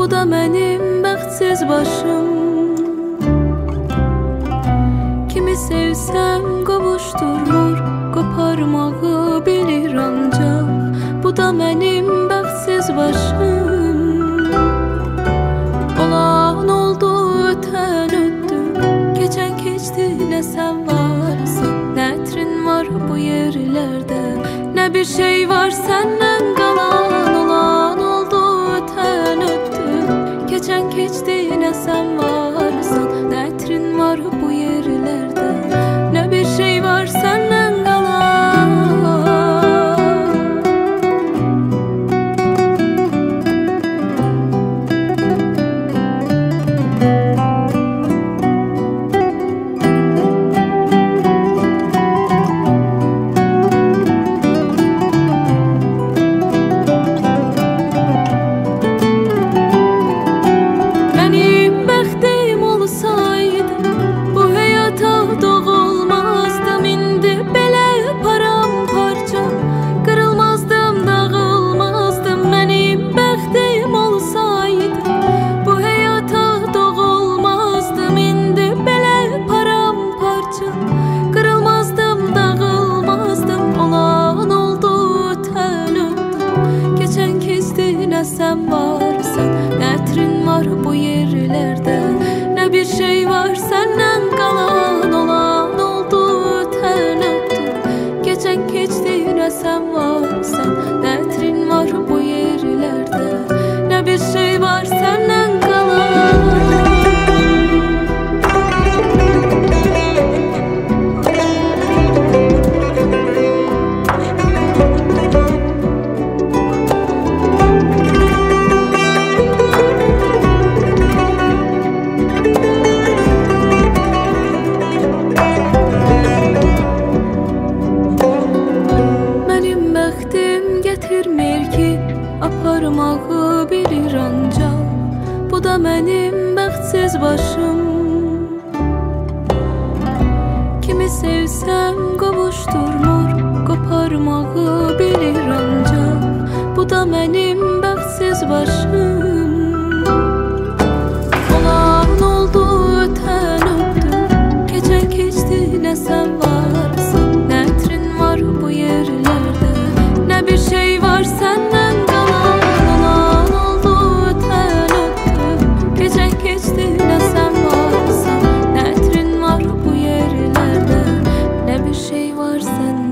bu da mənim bəxtsiz başım. Kimi sevsəm qovuşdurmur, qoparmağı bilir ancaq, bu da mənim bəxtsiz başım. Olan oldu, ötən ötdü, keçən keçdi, nə sən varsın, nə ətrin var bu yerlərdə, nə bir şey var səndən qalan. Olan oldu, ötən ötdü, keçən keçdi, nə sən varsın, nə ətrin var bu yerlərdə, nə bir şey var səndən qalan. Sən varsan, nə ətrin var bu yerlərdə, nə bir şey var səndən qalan. Olan oldu, ötən ötdü, keçən keçdi, nə sən varsan, nə ətrin var bu yerlərdə, nə bir şey var səndən qalan. Getirmir ki, aparmağı bilir ancaq, bu da mənim bəxtsiz başım. Kimi sevsəm qovuşdurmur, qoparmağı bilir ancaq, bu da mənim bəxtsiz başım. Olan oldu, ötən ötdü, keçən keçdi, nə sən varsın, nə ətrin var bu yerlərdə, nə bir şey var səndən qalan. Olan oldu, ötən ötdü, keçən keçdi, nə sən varsan, nə ətrin var bu yerlərdə, nə bir şey var səndən.